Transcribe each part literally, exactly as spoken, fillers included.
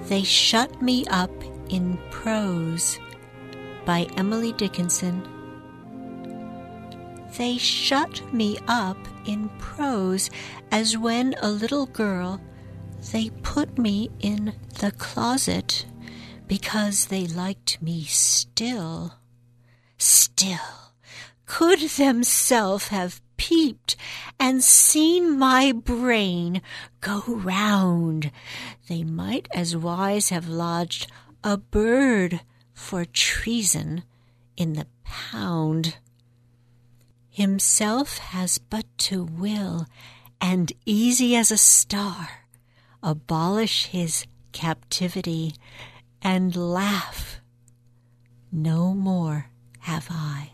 They Shut Me Up in Prose by Emily Dickinson. They shut me up in prose as when a little girl they put me in the closet because they liked me still. Still, could themselves have peeped and seen my brain go round, they might as wise have lodged a bird for treason in the pound. Himself has but to will, and easy as a star, abolish his captivity, and laugh. No more have I.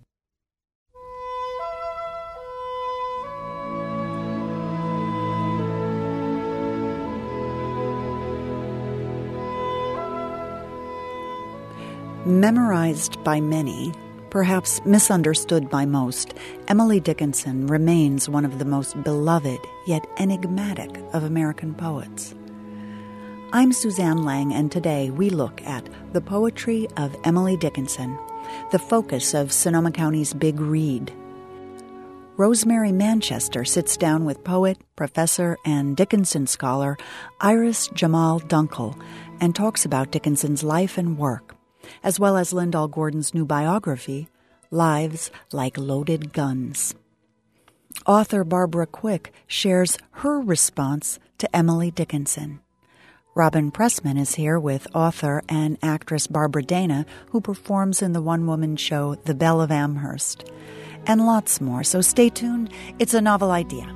Memorized by many, perhaps misunderstood by most, Emily Dickinson remains one of the most beloved yet enigmatic of American poets. I'm Suzanne Lang, and today we look at the poetry of Emily Dickinson, the focus of Sonoma County's Big Read. Rosemary Manchester sits down with poet, professor, and Dickinson scholar Iris Jamal Dunkel and talks about Dickinson's life and work, as well as Lyndall Gordon's new biography, Lives Like Loaded Guns. Author Barbara Quick shares her response to Emily Dickinson. Robin Pressman is here with author and actress Barbara Dana, who performs in the one-woman show The Belle of Amherst, and lots more, so stay tuned. It's a novel idea.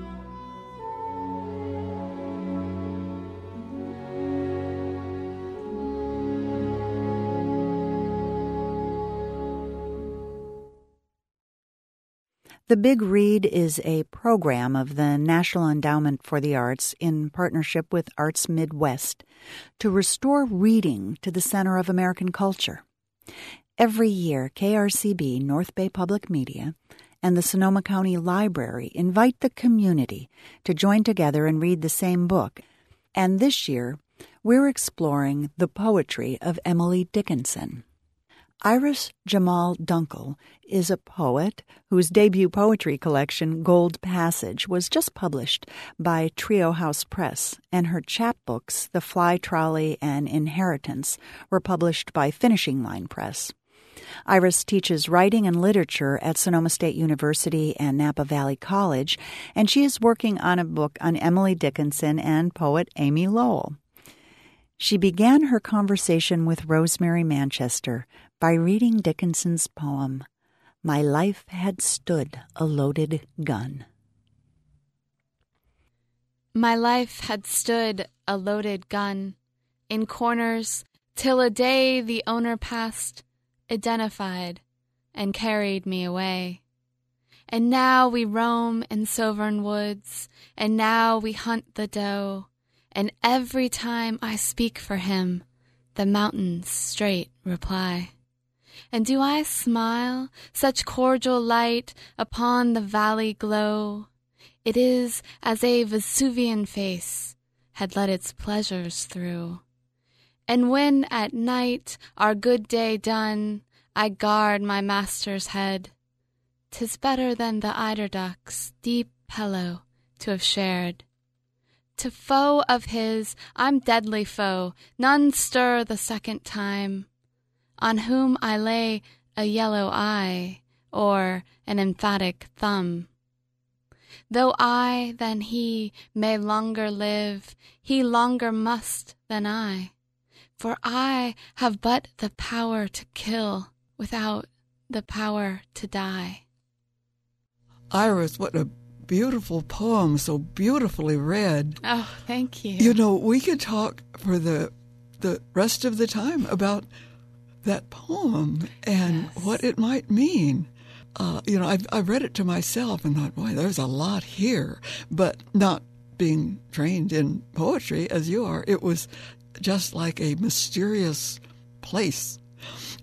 The Big Read is a program of the National Endowment for the Arts in partnership with Arts Midwest to restore reading to the center of American culture. Every year, K R C B, North Bay Public Media, and the Sonoma County Library invite the community to join together and read the same book. And this year, we're exploring the poetry of Emily Dickinson. Iris Jamal Dunkel is a poet whose debut poetry collection, Gold Passage, was just published by Trio House Press, and her chapbooks, The Fly Trolley and Inheritance, were published by Finishing Line Press. Iris teaches writing and literature at Sonoma State University and Napa Valley College, and she is working on a book on Emily Dickinson and poet Amy Lowell. She began her conversation with Rosemary Manchester by reading Dickinson's poem, My Life Had Stood a Loaded Gun. My life had stood a loaded gun in corners till a day the owner passed, identified, and carried me away. And now we roam in Sovern woods, and now we hunt the doe, and every time I speak for him, the mountains straight reply. And do I smile such cordial light upon the valley glow? It is as a Vesuvian face had let its pleasures through. And when at night, our good day done, I guard my master's head, 'tis better than the eiderduck's deep pillow to have shared. To foe of his, I'm deadly foe, none stir the second time, on whom I lay a yellow eye or an emphatic thumb. Though I than he may longer live, he longer must than I, for I have but the power to kill without the power to die. Iris, what a beautiful poem, so beautifully read. Oh, thank you. You know, we could talk for the the rest of the time about that poem and yes. what it might mean. Uh, you know, I've, I've read it to myself and thought, boy, there's a lot here. But not being trained in poetry as you are, it was just like a mysterious place.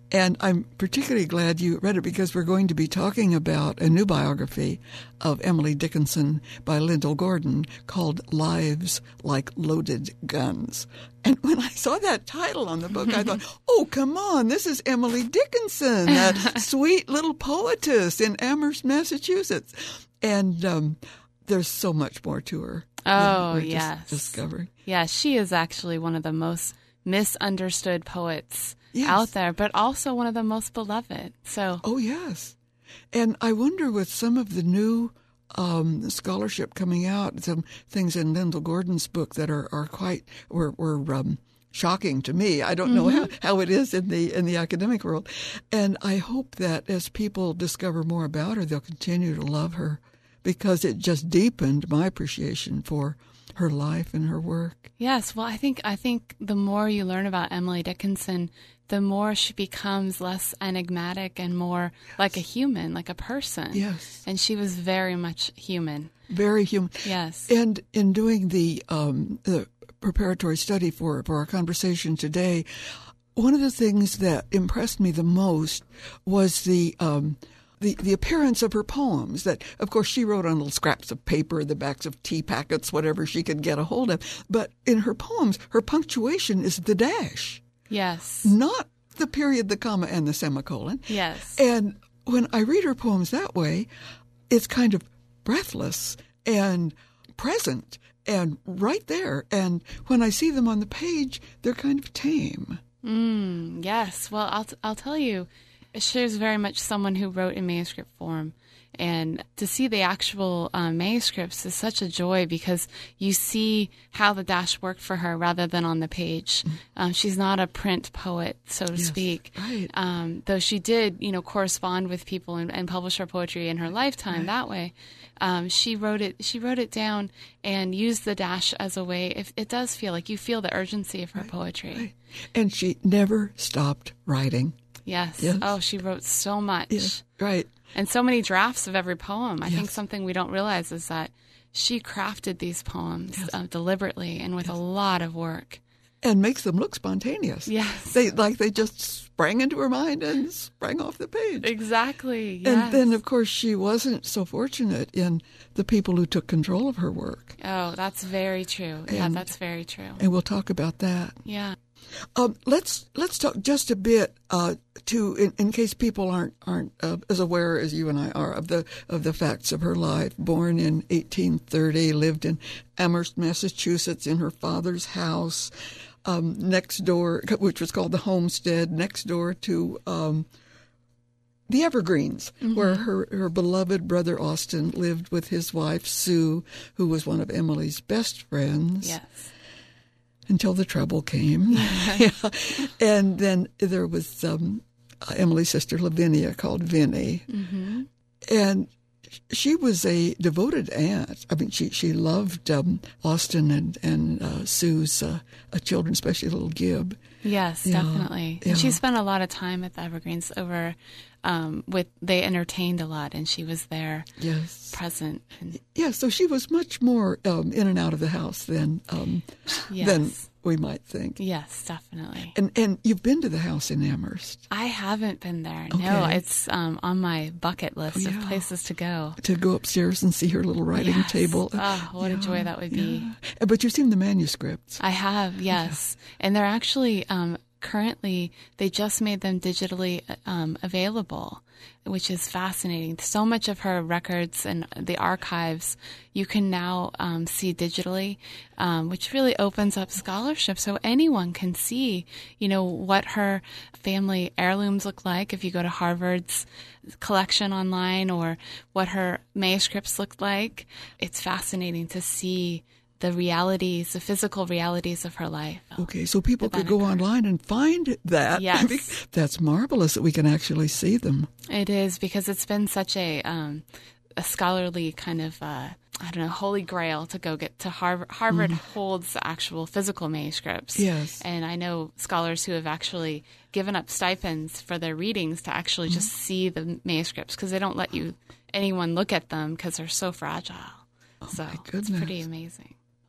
And I'm particularly glad you read it because we're going to be talking about a new biography of Emily Dickinson by Lyndall Gordon called Lives Like Loaded Guns. And when I saw that title on the book, I thought, oh, come on, this is Emily Dickinson, that sweet little poetess in Amherst, Massachusetts. And um, there's so much more to her. Oh, we're yes. Just discovering. Yeah, she is actually one of the most misunderstood poets yes. out there, but also one of the most beloved. So, oh, yes. And I wonder with some of the new um, scholarship coming out, some things in Lyndall Gordon's book that are, are quite, were, were um, shocking to me. I don't know mm-hmm. how, how it is in the in the academic world. And I hope that as people discover more about her, they'll continue to love her because it just deepened my appreciation for her life and her work. Yes, well, I think I think the more you learn about Emily Dickinson, the more she becomes less enigmatic and more yes. like a human, like a person. Yes. And she was very much human. Very human. Yes. And in doing the, um, the preparatory study for, for our conversation today, one of the things that impressed me the most was the um, the, the appearance of her poems that, of course, she wrote on little scraps of paper, the backs of tea packets, whatever she could get a hold of. But in her poems, her punctuation is the dash. Yes. Not the period, the comma, and the semicolon. Yes. And when I read her poems that way, it's kind of breathless and present and right there. And when I see them on the page, they're kind of tame. Mm, yes. Well, I'll, t- I'll tell you, she was very much someone who wrote in manuscript form. And to see the actual um, manuscripts is such a joy because you see how the dash worked for her rather than on the page. Mm. Um, she's not a print poet, so to yes, speak. Right. Um, though she did, you know, correspond with people and, and publish her poetry in her lifetime right. that way. Um, she wrote it. She wrote it down and used the dash as a way. If it does feel like you feel the urgency of her right, poetry. Right. And she never stopped writing. Yes. yes. Oh, she wrote so much. Yes. Right. And so many drafts of every poem. I yes. think something we don't realize is that she crafted these poems yes. uh, deliberately and with yes. a lot of work. And makes them look spontaneous. Yes. They like they just sprang into her mind and sprang off the page. Exactly. Yes. And then, of course, she wasn't so fortunate in the people who took control of her work. Oh, that's very true. And, yeah, that's very true. And we'll talk about that. Yeah. Um, let's let's talk just a bit uh, to in, in case people aren't aren't uh, as aware as you and I are of the of the facts of her life. Born in eighteen thirty, lived in Amherst, Massachusetts, in her father's house um, next door, which was called the Homestead, next door to um, the Evergreens, mm-hmm. where her her beloved brother Austin lived with his wife Sue, who was one of Emily's best friends. Yes. Until the trouble came. yeah. And then there was um, Emily's sister Lavinia called Vinnie. Mm-hmm. And she was a devoted aunt. I mean, she, she loved um, Austin and, and uh, Sue's uh, children, especially little Gib. Yes, yeah. definitely. Yeah. And she spent a lot of time at the Evergreens over um, with, they entertained a lot and she was there yes. present. And, yeah, so she was much more um, in and out of the house than um, yes. than we might think. Yes, definitely. And and you've been to the house in Amherst. I haven't been there. Okay. No, it's um, on my bucket list oh, yeah. of places to go. To go upstairs and see her little writing yes. table. Oh, what yeah, a joy that would be. Yeah. But you've seen the manuscripts. I have, yes. Yeah. And they're actually, um, currently, they just made them digitally um, available, which is fascinating. So much of her records and the archives you can now um, see digitally, um, which really opens up scholarship. So anyone can see, you know, what her family heirlooms look like if you go to Harvard's collection online, or what her manuscripts look like. It's fascinating to see the realities, the physical realities of her life. Okay, so people could go online and find that. Yes. That's marvelous that we can actually see them. It is, because it's been such a um, a scholarly kind of, uh, I don't know, holy grail to go get to Harvard. Harvard mm. holds the actual physical manuscripts. Yes. And I know scholars who have actually given up stipends for their readings to actually mm. just see the manuscripts, because they don't let you anyone look at them because they're so fragile. Oh, so my goodness. it's pretty amazing.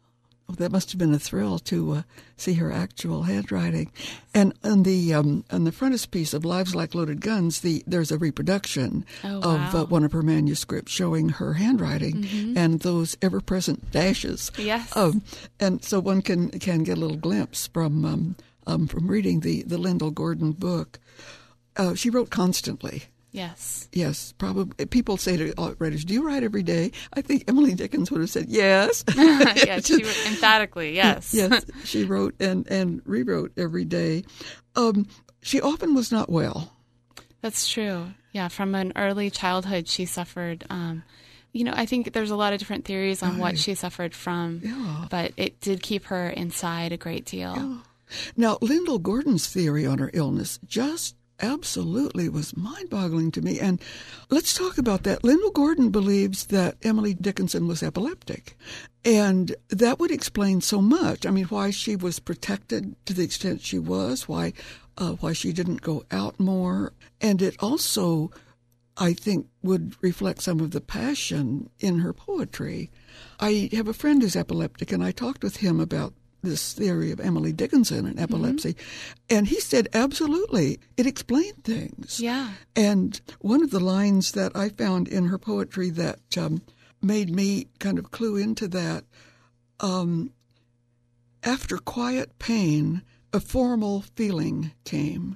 that must have been a thrill to uh, see her actual handwriting. And on the um, on the frontispiece of Lives Like Loaded Guns, the there's a reproduction oh, of wow. uh, one of her manuscripts showing her handwriting mm-hmm. and those ever-present dashes. Yes. Um, and so one can can get a little glimpse from um, um, from reading the the Lyndall Gordon book. Uh, she wrote constantly. Yes. Yes, probably. People say to writers, "Do you write every day?" I think Emily Dickinson would have said yes. yes, she wrote emphatically, yes. Yes, she wrote and, and rewrote every day. Um, she often was not well. That's true. Yeah, from an early childhood, she suffered. Um, you know, I think there's a lot of different theories on Right. what she suffered from, Yeah. but it did keep her inside a great deal. Yeah. Now, Lyndall Gordon's theory on her illness just absolutely was mind-boggling to me. And let's talk about that. Lyndall Gordon believes that Emily Dickinson was epileptic. And that would explain so much. I mean, why she was protected to the extent she was, why uh, why she didn't go out more. And it also, I think, would reflect some of the passion in her poetry. I have a friend who's epileptic, and I talked with him about this theory of Emily Dickinson and epilepsy. Mm-hmm. And he said, absolutely, it explained things. Yeah. And one of the lines that I found in her poetry that um, made me kind of clue into that, um, after quiet pain, a formal feeling came.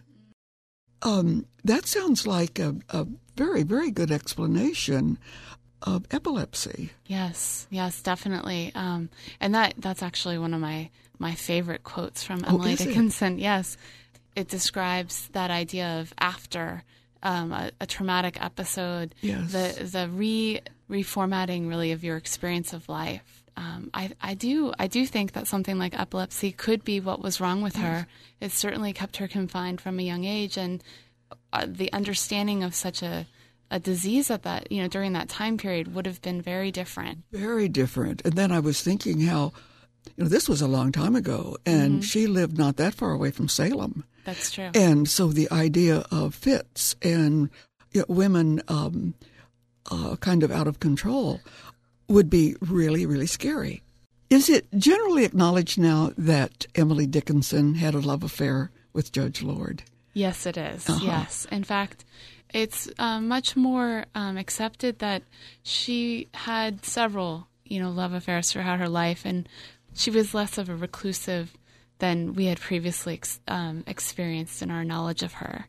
Um, that sounds like a, a very, very good explanation of epilepsy. Yes, yes, definitely. Um, and that that's actually one of my, my favorite quotes from Oh, Emily is it? Dickinson. Yes. It describes that idea of after um, a, a traumatic episode, Yes. the the re reformatting really of your experience of life. Um, I I do I do think that something like epilepsy could be what was wrong with her. It certainly kept her confined from a young age, and uh, the understanding of such a a disease at that, you know, during that time period would have been very different. Very different. And then I was thinking how, you know, this was a long time ago, and Mm-hmm. she lived not that far away from Salem. That's true. And so the idea of fits and you know, women um, uh, kind of out of control would be really, really scary. Is it generally acknowledged now that Emily Dickinson had a love affair with Judge Lord? Yes, it is. Uh-huh. Yes. In fact, it's uh, much more um, accepted that she had several, you know, love affairs throughout her life, and she was less of a reclusive than we had previously ex- um, experienced in our knowledge of her.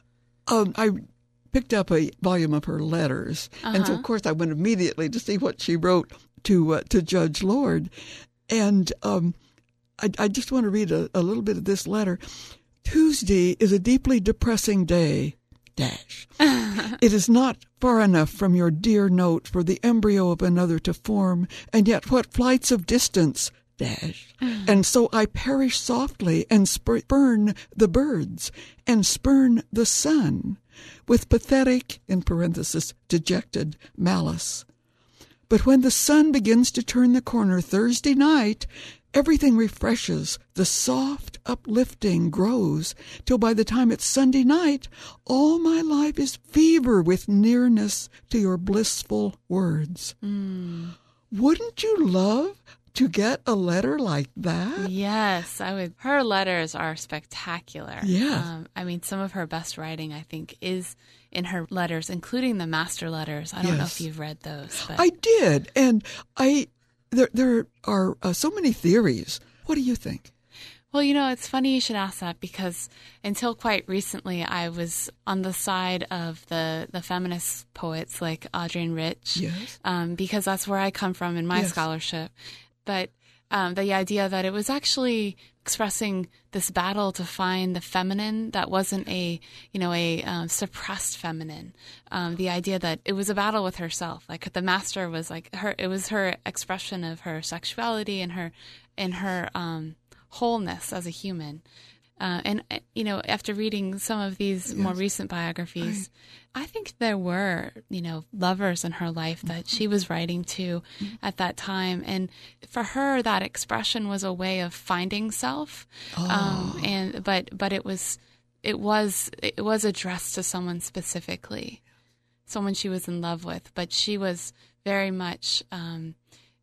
Um, I picked up a volume of her letters, and so Uh-huh. of course I went immediately to see what she wrote to uh, to Judge Lord, and um, I, I just want to read a, a little bit of this letter. Tuesday is a deeply depressing day. Dash. It is not far enough from your dear note for the embryo of another to form, and yet what flights of distance. Dash. And so I perish softly and spurn the birds and spurn the sun with pathetic, in parenthesis, dejected malice. But when the sun begins to turn the corner Thursday night, everything refreshes, the soft uplifting grows, till by the time it's Sunday night, all my life is fever with nearness to your blissful words. Mm. Wouldn't you love to get a letter like that? Yes, I would. Her letters are spectacular. Yeah. Um, I mean, some of her best writing, I think, is in her letters, including the master letters. I don't know Yes. if you've read those. But I did, and I there there are uh, so many theories. What do you think? Well, you know, it's funny you should ask that, because until quite recently, I was on the side of the, the feminist poets like Adrienne Rich, Yes. um, because that's where I come from in my Yes. scholarship. But um, the idea that it was actually expressing this battle to find the feminine that wasn't a, you know, a um, suppressed feminine. Um, the idea that it was a battle with herself. Like the master was like her, it was her expression of her sexuality and her, and her, um, wholeness as a human. Uh, and, uh, you know, after reading some of these Yes. more recent biographies, I think there were, you know, lovers in her life that she was writing to at that time. And for her, that expression was a way of finding self. Oh. Um, and, but, but it was, it was, it was addressed to someone specifically, someone she was in love with, but she was very much, um,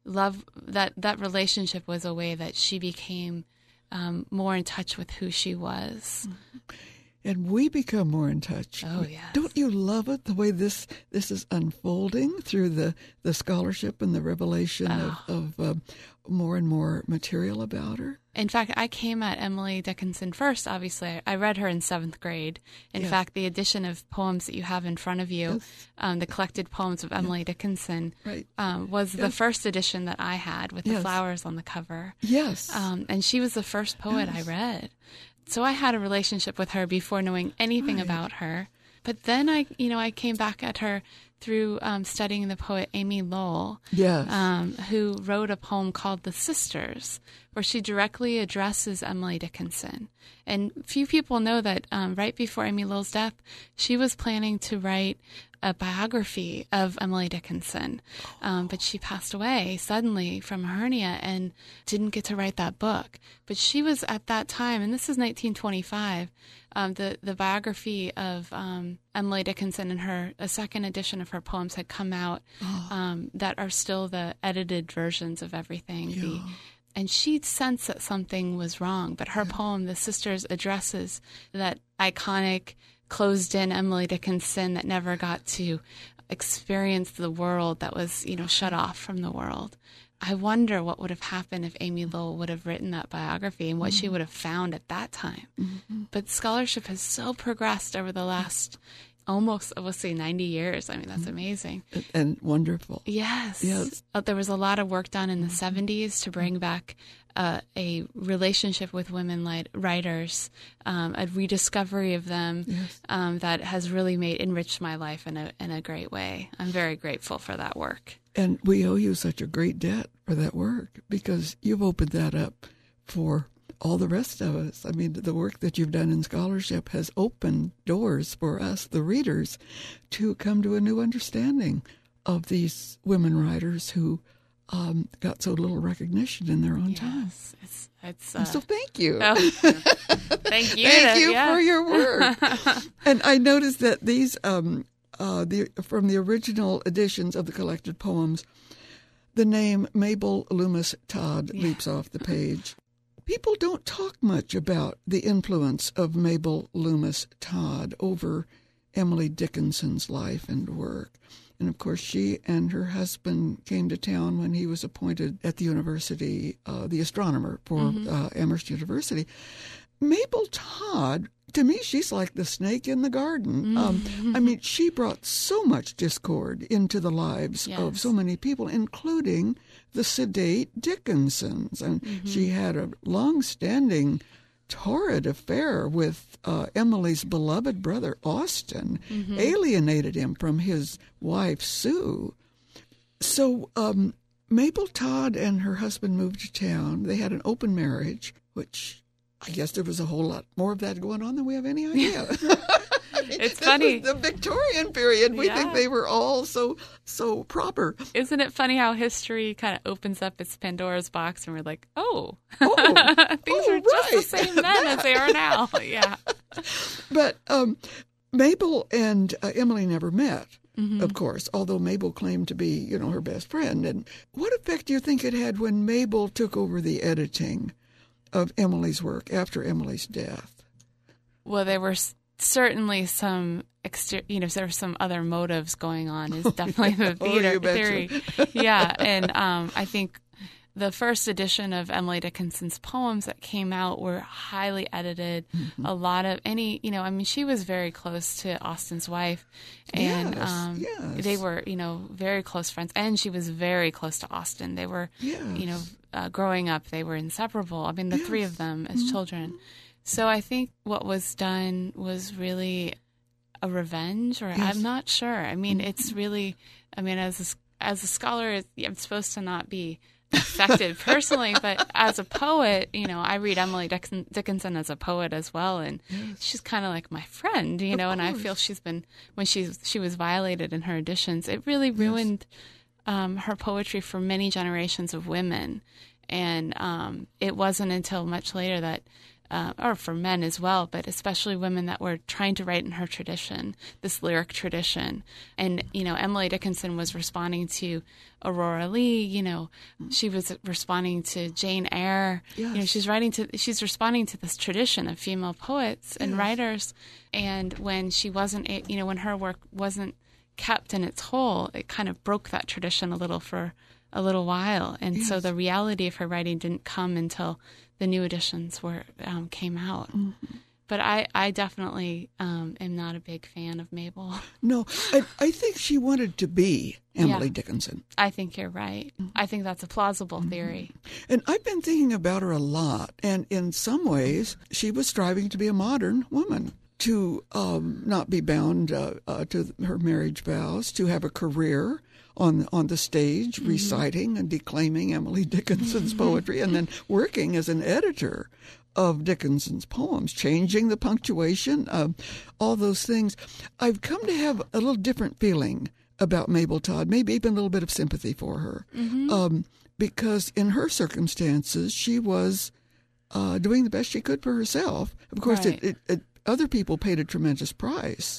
love that that relationship was a way that she became um, more in touch with who she was. And we become more in touch. Oh, yes. Don't you love it, the way this this is unfolding through the, the scholarship and the revelation oh. of, of uh, more and more material about her? In fact, I came at Emily Dickinson first, obviously. I read her in seventh grade. In yes. fact, the edition of poems that you have in front of you, yes. um, the collected poems of Emily yes. Dickinson, right. um, was yes. the first edition that I had with yes. the flowers on the cover. Yes. Um, and she was the first poet yes. I read. So I had a relationship with her before knowing anything right. about her. But then I, you know, I came back at her through um, studying the poet Amy Lowell, yes. um, who wrote a poem called The Sisters, where she directly addresses Emily Dickinson. And few people know that um, right before Amy Lowell's death, she was planning to write a biography of Emily Dickinson, um, but she passed away suddenly from a hernia and didn't get to write that book. But she was at that time, and this is nineteen twenty-five, um, the, the biography of um, Emily Dickinson and her, a second edition of her poems had come out oh. um, that are still the edited versions of everything. Yeah. The, and she sensed that something was wrong, but her yeah. poem, The Sisters, addresses that iconic closed-in Emily Dickinson that never got to experience the world, that was, you know, shut off from the world. I wonder what would have happened if Amy Lowell would have written that biography and what mm-hmm. she would have found at that time. Mm-hmm. But scholarship has so progressed over the last almost, I will say, ninety years. I mean, that's amazing. And wonderful. Yes. Yes. Uh, there was a lot of work done in the seventies to bring back uh, a relationship with women light writers, um, a rediscovery of them yes. um, that has really made enriched my life in a in a great way. I'm very grateful for that work. And we owe you such a great debt for that work, because you've opened that up for all the rest of us. I mean, the work that you've done in scholarship has opened doors for us, the readers, to come to a new understanding of these women writers who um, got so little recognition in their own yes, time. It's, it's, uh, so thank you. Oh, thank you. thank to, you yeah. for your work. And I noticed that these, um, uh, the from the original editions of the collected poems, the name Mabel Loomis Todd yeah. leaps off the page. People don't talk much about the influence of Mabel Loomis Todd over Emily Dickinson's life and work. And, of course, she and her husband came to town when he was appointed at the university, uh, the astronomer for mm-hmm. uh, Amherst University. Mabel Todd, to me, she's like the snake in the garden. Um, I mean, she brought so much discord into the lives yes. of so many people, including the sedate Dickinsons. And mm-hmm. she had a long-standing torrid affair with uh, Emily's beloved brother, Austin, mm-hmm. alienated him from his wife, Sue. So um, Mabel Todd and her husband moved to town. They had an open marriage, which I guess there was a whole lot more of that going on than we have any idea. It's this funny. Was the Victorian period. We yeah. think they were all so so proper. Isn't it funny how history kind of opens up its Pandora's box and we're like, oh, oh things oh, are just right. the same then as they are now. Yeah. But um, Mabel and uh, Emily never met. Mm-hmm. Of course, although Mabel claimed to be, you know, her best friend. And what effect do you think it had when Mabel took over the editing of Emily's work after Emily's death? Well, there were certainly some, exter- you know, there were some other motives going on. Is definitely the theater, oh, theory. Yeah, and um, I think the first edition of Emily Dickinson's poems that came out were highly edited. Mm-hmm. A lot of any, you know, I mean, she was very close to Austin's wife, and yes, um, yes. they were, you know, very close friends. And she was very close to Austin. They were, yes. you know, uh, growing up, they were inseparable. I mean, the yes. three of them as mm-hmm. children. So I think what was done was really a revenge, or yes. I'm not sure. I mean, mm-hmm. it's really, I mean, as a, as a scholar, I'm supposed to not be affected personally, but as a poet, you know, I read Emily Dickinson, Dickinson as a poet as well, and yes. she's kind of like my friend, you of know, and course. I feel she's been, when she's, she was violated in her editions, it really ruined yes. um, her poetry for many generations of women. And um, it wasn't until much later that uh, or for men as well, but especially women that were trying to write in her tradition, this lyric tradition. And, you know, Emily Dickinson was responding to Aurora Leigh, you know, she was responding to Jane Eyre. Yes. You know, she's writing to, she's responding to this tradition of female poets and yes. writers. And when she wasn't, you know, when her work wasn't kept in its whole, it kind of broke that tradition a little for a little while. And yes. so the reality of her writing didn't come until the new editions were um, came out. Mm-hmm. But I, I definitely um, am not a big fan of Mabel. No, I, I think she wanted to be Emily Yeah. Dickinson. I think you're right. Mm-hmm. I think that's a plausible theory. And I've been thinking about her a lot. And in some ways, she was striving to be a modern woman, to um, not be bound uh, uh, to her marriage vows, to have a career on on the stage, mm-hmm. reciting and declaiming Emily Dickinson's mm-hmm. poetry, and then working as an editor of Dickinson's poems, changing the punctuation, uh, all those things. I've come to have a little different feeling about Mabel Todd, maybe even a little bit of sympathy for her, mm-hmm. um, because in her circumstances, she was uh, doing the best she could for herself. Of course, right. it, it, it, other people paid a tremendous price.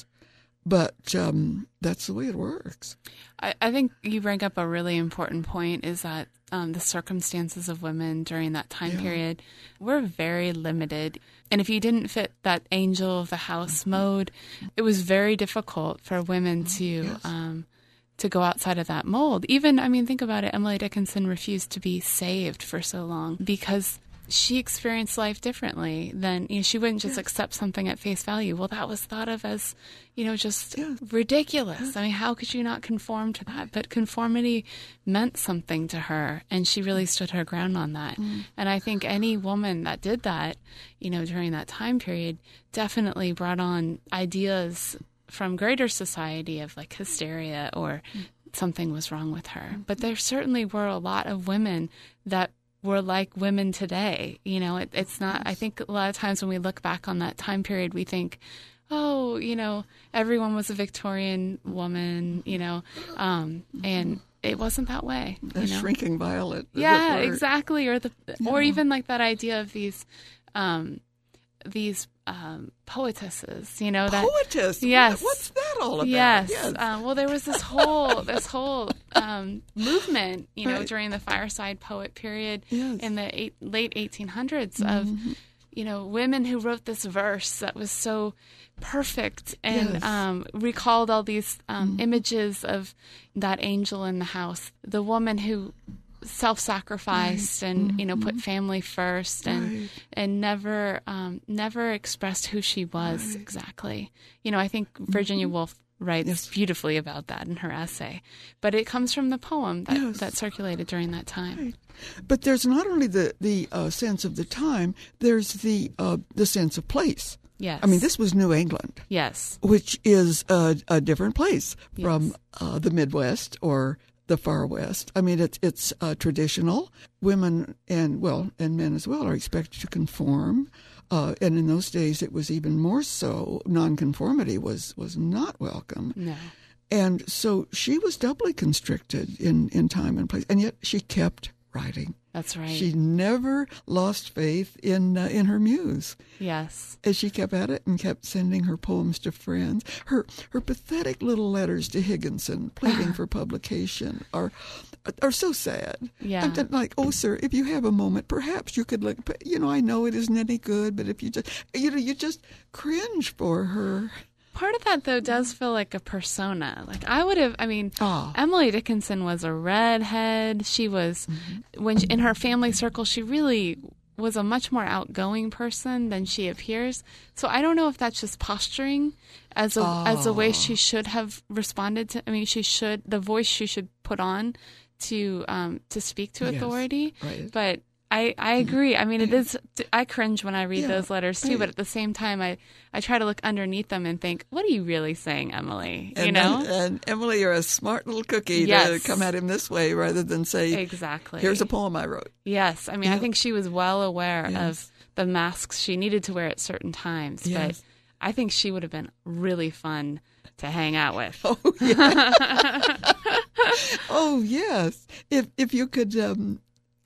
But um, that's the way it works. I, I think you bring up a really important point, is that um, the circumstances of women during that time yeah. period were very limited. And if you didn't fit that angel of the house mm-hmm. mode, it was very difficult for women to yes. um, to go outside of that mold. Even, I mean, think about it. Emily Dickinson refused to be saved for so long because she experienced life differently than, you know, she wouldn't just yes. accept something at face value. Well, that was thought of as, you know, just yes. ridiculous. Yes. I mean, how could you not conform to that? But conformity meant something to her, and she really stood her ground on that. Mm. And I think any woman that did that, you know, during that time period definitely brought on ideas from greater society of like hysteria or mm. something was wrong with her. But there certainly were a lot of women that were like women today. You know, it, it's not, I think a lot of times when we look back on that time period, we think, oh, you know, everyone was a Victorian woman, you know, um, and it wasn't that way. A you know? Shrinking violet. Yeah, exactly. Or the, yeah. or even like that idea of these, um, these um, poetesses, you know, that poetess. Yes, what's that all about? Yes. yes. Uh, well, there was this whole this whole um, movement, you know, right. during the fireside poet period yes. in the eight, late eighteen hundreds mm-hmm. of, you know, women who wrote this verse that was so perfect and yes. um, recalled all these um, mm-hmm. images of that angel in the house, the woman who self-sacrificed right. and mm-hmm. you know put family first and right. and never um, never expressed who she was right. exactly. You know, I think Virginia mm-hmm. Woolf writes yes. beautifully about that in her essay, but it comes from the poem that, yes. that circulated during that time. Right. But there's not only the the uh, sense of the time, there's the uh, the sense of place. Yes. I mean, this was New England. Yes. Which is a, a different place yes. from uh, the Midwest or the Far West. I mean, it's it's uh, traditional. Women and, well, and men as well are expected to conform. Uh, and in those days, it was even more so. Nonconformity was, was not welcome. No. And so she was doubly constricted in, in time and place. And yet she kept writing. That's right. She never lost faith in uh, in her muse. Yes. As she kept at it and kept sending her poems to friends. Her her pathetic little letters to Higginson pleading for publication are are so sad. Yeah. I'm just like, oh, sir, if you have a moment, perhaps you could look, you know, I know it isn't any good, but if you just, you know, you just cringe for her. Part of that, though, does feel like a persona. Like, I would have, I mean, oh. Emily Dickinson was a redhead. She was, mm-hmm. when she, in her family circle, she really was a much more outgoing person than she appears. So I don't know if that's just posturing as a oh. as a way she should have responded to. I mean, she should, the voice she should put on to um, to speak to authority. Yes. Right. But I, I agree. I mean, it is, I cringe when I read yeah, those letters too, right. but at the same time, I, I try to look underneath them and think, what are you really saying, Emily? And you know? Then, and Emily, you're a smart little cookie yes. to come at him this way rather than say, exactly. Here's a poem I wrote. Yes. I mean, yeah. I think she was well aware yes. of the masks she needed to wear at certain times, yes. but I think she would have been really fun to hang out with. Oh, yeah. oh, yes. If, if you could... Um,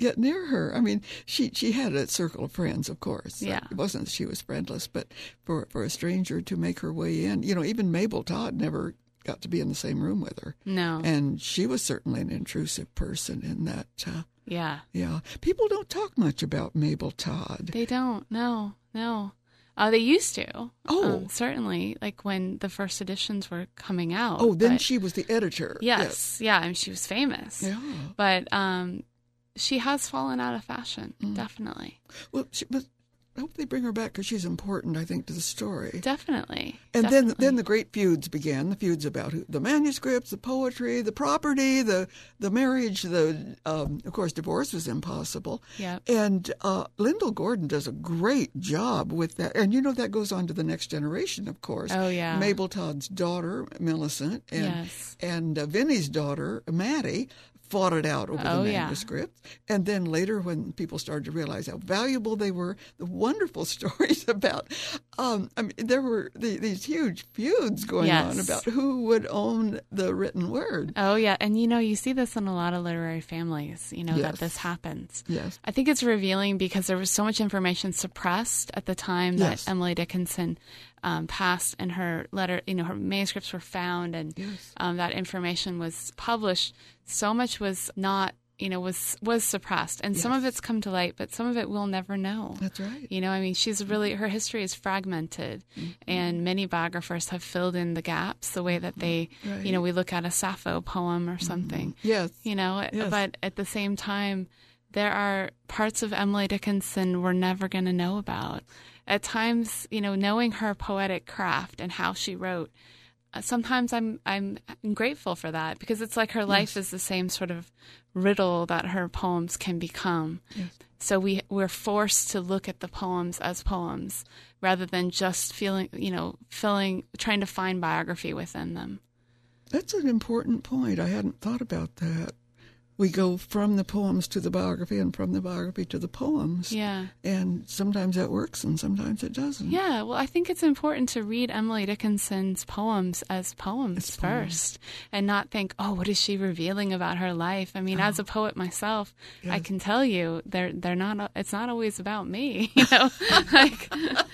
get near her. I mean, she, she had a circle of friends, of course. Yeah. It wasn't that she was friendless, but for, for a stranger to make her way in, you know, even Mabel Todd never got to be in the same room with her. No. And she was certainly an intrusive person in that. Uh, yeah. Yeah. People don't talk much about Mabel Todd. They don't. No, no. Uh, they used to. Oh. Um, certainly, like when the first editions were coming out. Oh, then but, she was the editor. Yes. yes. Yeah, and she was famous. Yeah. But um, she has fallen out of fashion, mm. definitely. Well, she, but I hope they bring her back because she's important, I think, to the story. Definitely. And Definitely. then then the great feuds began, the feuds about who, the manuscripts, the poetry, the property, the the marriage, the um, of course, divorce was impossible. Yeah. And uh, Lyndall Gordon does a great job with that. And, you know, that goes on to the next generation, of course. Oh, yeah. Mabel Todd's daughter, Millicent, and, yes. and uh, Vinnie's daughter, Maddie, fought it out over oh, the yeah. manuscripts. And then later, when people started to realize how valuable they were, the wonderful stories about, um, I mean, there were the, these huge feuds going yes. on about who would own the written word. Oh, yeah. And, you know, you see this in a lot of literary families, you know, yes. that this happens. Yes. I think it's revealing because there was so much information suppressed at the time yes. that Emily Dickinson Um, passed and her letter, you know, her manuscripts were found and yes. um, that information was published. So much was not, you know, was was suppressed. And yes. some of it's come to light, but some of it we'll never know. That's right. You know, I mean, she's really, her history is fragmented mm-hmm. and many biographers have filled in the gaps the way that they, right. you know, we look at a Sappho poem or something. Mm-hmm. Yes. You know, yes. but at the same time, there are parts of Emily Dickinson we're never going to know about. At times, you know, knowing her poetic craft and how she wrote, uh, sometimes I'm I'm grateful for that because it's like her life yes. is the same sort of riddle that her poems can become. Yes. So we we're forced to look at the poems as poems rather than just feeling, you know, filling, trying to find biography within them. That's an important point. I hadn't thought about that. We go from the poems to the biography and from the biography to the poems. Yeah. And sometimes that works and sometimes it doesn't. Yeah, well, I think it's important to read Emily Dickinson's poems as poems as first poems. and not think, oh, what is she revealing about her life? I mean, oh. as a poet myself, yes. I can tell you they're they're not it's not always about me, you know. like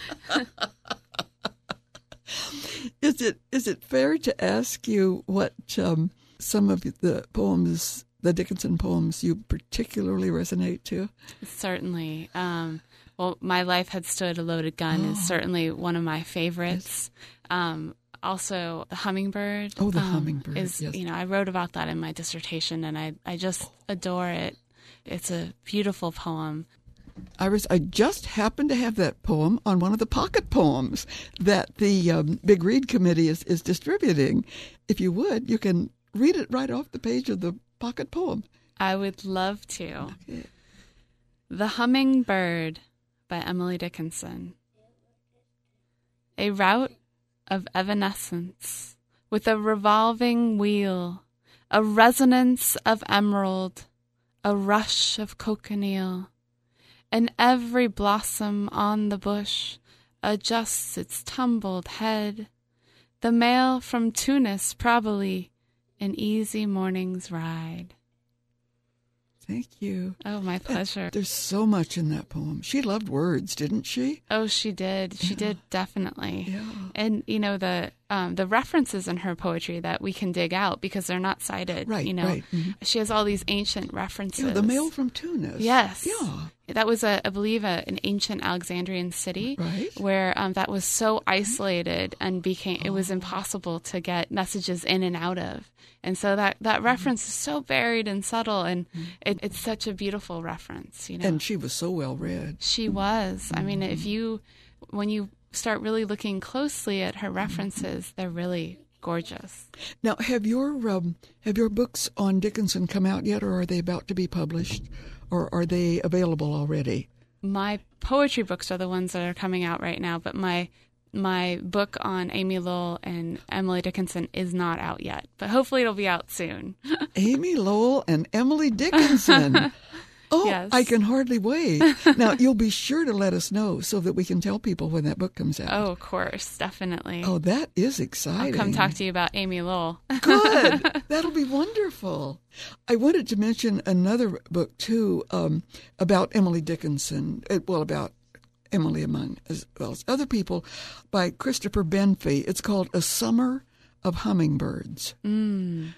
Is it is it fair to ask you what um, some of the poems the Dickinson poems you particularly resonate to? Certainly. Um, well, My Life Had Stood a Loaded Gun oh. is certainly one of my favorites. Yes. Um, also, The Hummingbird. Oh, The um, Hummingbird. Is, yes. You know, I wrote about that in my dissertation, and I, I just oh. adore it. It's a beautiful poem. Iris, I just happened to have that poem on one of the pocket poems that the um, Big Read Committee is, is distributing. If you would, you can read it right off the page of the pocket poem. I would love to. Okay. The Hummingbird by Emily Dickinson. A rout of evanescence with a revolving wheel, a resonance of emerald, a rush of cochineal, and every blossom on the bush adjusts its tumbled head. The mail from Tunis, probably, an easy morning's ride. Thank you. Oh, my pleasure. There's so much in that poem. She loved words, didn't she? Oh, she did. She yeah. did, definitely. Yeah. And, you know, the um, the references in her poetry that we can dig out because they're not cited. Right, you know, right. Mm-hmm. She has all these ancient references. Yeah, the mail from Tunis. Yes. Yeah. That was, a, I believe, a, an ancient Alexandrian city right. where um, that was so isolated and became it was impossible to get messages in and out of. And so that, that reference is so buried and subtle, and it, it's such a beautiful reference, you know. And she was so well read. She was. I mean, if you, when you start really looking closely at her references, they're really gorgeous. Now, have your um, have your books on Dickinson come out yet, or are they about to be published, or are they available already? My poetry books are the ones that are coming out right now, but my my book on Amy Lowell and Emily Dickinson is not out yet, but hopefully it'll be out soon. Amy Lowell and Emily Dickinson. Oh, Yes. I can hardly wait. Now, you'll be sure to let us know so that we can tell people when that book comes out. Oh, of course, definitely. Oh, that is exciting. I'll come talk to you about Amy Lowell. Good. That'll be wonderful. I wanted to mention another book, too, um, about Emily Dickinson. Uh, Well, about Emily among as well as other people, by Christopher Benfey. It's called A Summer of Hummingbirds. Mm.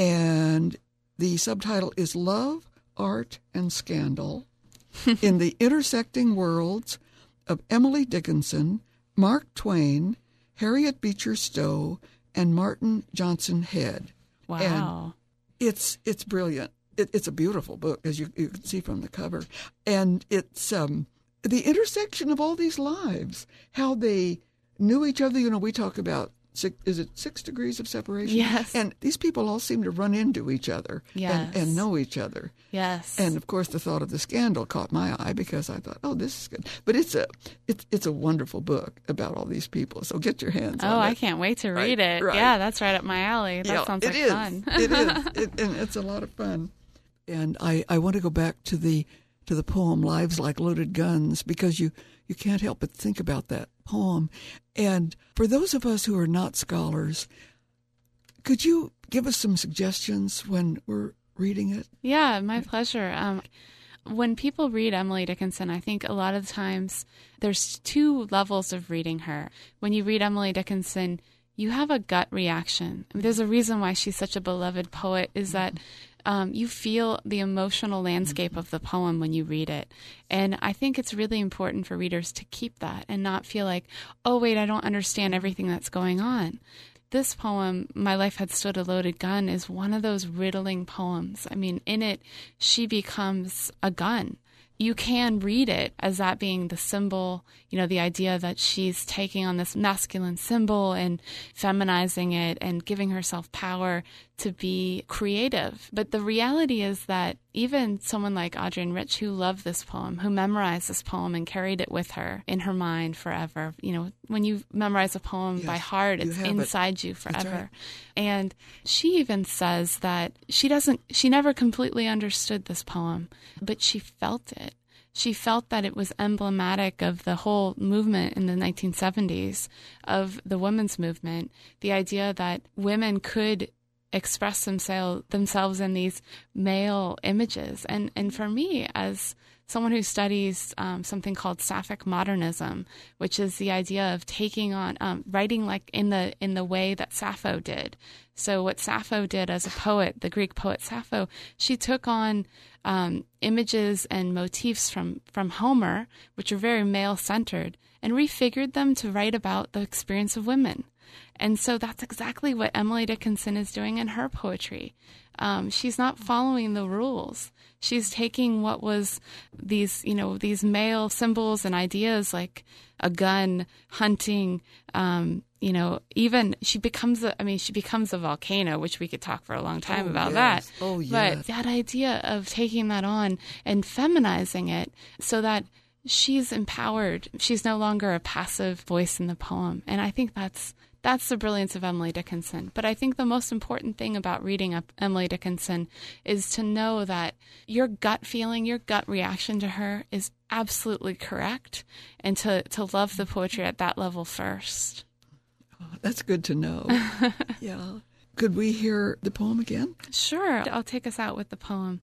And the subtitle is Love, Art, and Scandal in the Intersecting Worlds of Emily Dickinson, Mark Twain, Harriet Beecher Stowe, and Martin Johnson Head. Wow. And it's it's brilliant. It, it's a beautiful book, as you, you can see from the cover. And it's um, the intersection of all these lives, how they knew each other. You know, we talk about, six, is it six degrees of separation? Yes. And these people all seem to run into each other Yes. and, and know each other. Yes. And, of course, the thought of the scandal caught my eye because I thought, oh, this is good. But it's a it's, it's a wonderful book about all these people. So get your hands oh, on it. I can't wait to read Right, it. right. Yeah, that's right up my alley. That Yeah, sounds it like is. fun. It is. It, and it's a lot of fun. And I, I want to go back to the to the poem Lives Like Loaded Guns, because you, you can't help but think about that poem. And for those of us who are not scholars, could you give us some suggestions when we're reading it? Yeah, my pleasure. Um, when people read Emily Dickinson, I think a lot of times there's two levels of reading her. When you read Emily Dickinson, you have a gut reaction. I mean, there's a reason why she's such a beloved poet, is that um, you feel the emotional landscape of the poem when you read it. And I think it's really important for readers to keep that and not feel like, oh, wait, I don't understand everything that's going on. This poem, My Life Had Stood a Loaded Gun, is one of those riddling poems. I mean, in it, she becomes a gun. You can read it as that being the symbol, you know, the idea that she's taking on this masculine symbol and feminizing it and giving herself power to be creative. But the reality is that even someone like Adrienne Rich, who loved this poem, who memorized this poem and carried it with her in her mind forever, you know, when you memorize a poem Yes, by heart, you it's have it. inside you That's forever. right. And she even says that she doesn't, she never completely understood this poem, but she felt it. She felt that it was emblematic of the whole movement in the nineteen seventies, of the women's movement, the idea that women could express themselves themselves in these male images. And and for me, as someone who studies um, something called Sapphic modernism, which is the idea of taking on um, writing like in the in the way that Sappho did. So what Sappho did as a poet, the Greek poet Sappho, she took on um, images and motifs from from Homer, which are very male-centered, and refigured them to write about the experience of women. And so that's exactly what Emily Dickinson is doing in her poetry. Um, she's not following the rules. She's taking what was these, you know, these male symbols and ideas like a gun, hunting, um, you know, even she becomes a, I mean, she becomes a volcano, which we could talk for a long time Oh, about yes. that. Oh, yes. But that idea of taking that on and feminizing it so that she's empowered. She's no longer a passive voice in the poem. And I think that's That's the brilliance of Emily Dickinson. But I think the most important thing about reading up Emily Dickinson is to know that your gut feeling, your gut reaction to her is absolutely correct, and to, to love the poetry at that level first. Oh, that's good to know. Yeah. Could we hear the poem again? Sure, I'll take us out with the poem.